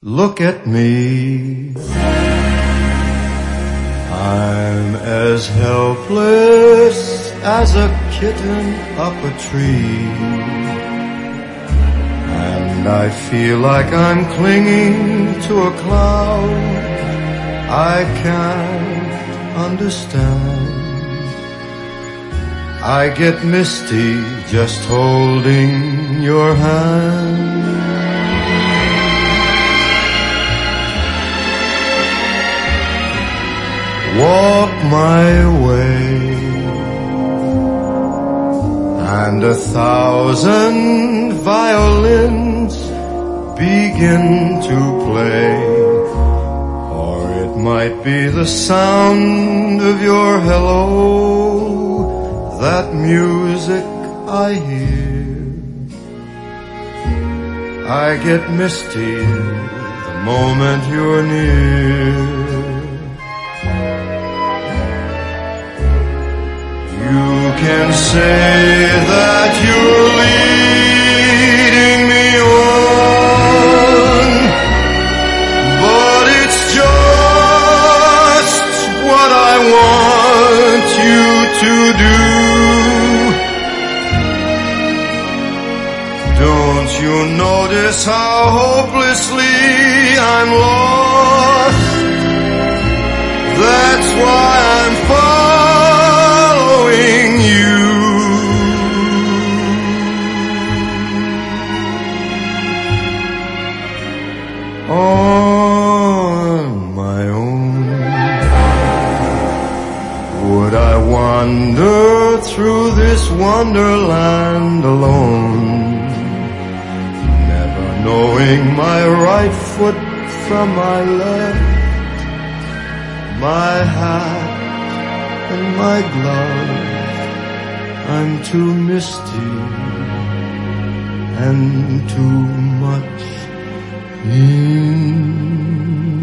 Look at me, I'm as helpless as a kitten up a tree, and I feel like I'm clinging to a cloud I can't understand. I get misty just holding your hand. Walk my way, and 1,000 violins begin to play, or it might be the sound of your hello, that music I hear. I get misty the moment you're near. You can say that you're leading me on, but it's just what I want you to do. Don't you notice how hopelessly I'm lost? That's why I'm following you. On my own, would I wander through this wonderland alone, never knowing my right foot from my left, my hat and my glove? I'm too misty and too much in